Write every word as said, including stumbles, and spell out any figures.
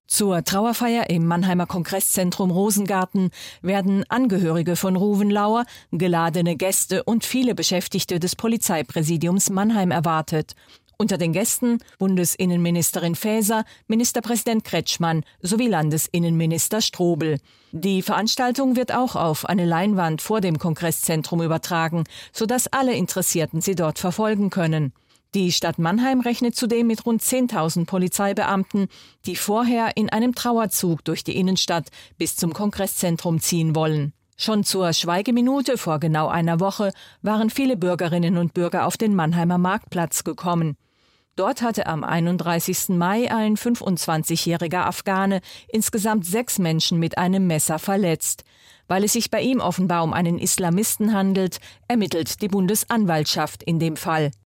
Zur Trauerfeier im Mannheimer Kongresszentrum Rosengarten werden Angehörige von Ruven Lauer, geladene Gäste und viele Beschäftigte des Polizeipräsidiums Mannheim erwartet. Unter den Gästen Bundesinnenministerin Faeser, Ministerpräsident Kretschmann sowie Landesinnenminister Strobel. Die Veranstaltung wird auch auf eine Leinwand vor dem Kongresszentrum übertragen, sodass alle Interessierten sie dort verfolgen können. Die Stadt Mannheim rechnet zudem mit rund zehntausend Polizeibeamten, die vorher in einem Trauerzug durch die Innenstadt bis zum Kongresszentrum ziehen wollen. Schon zur Schweigeminute vor genau einer Woche waren viele Bürgerinnen und Bürger auf den Mannheimer Marktplatz gekommen. Dort hatte am einunddreißigsten Mai ein fünfundzwanzigjähriger Afghane insgesamt sechs Menschen mit einem Messer verletzt. Weil es sich bei ihm offenbar um einen Islamisten handelt, ermittelt die Bundesanwaltschaft in dem Fall.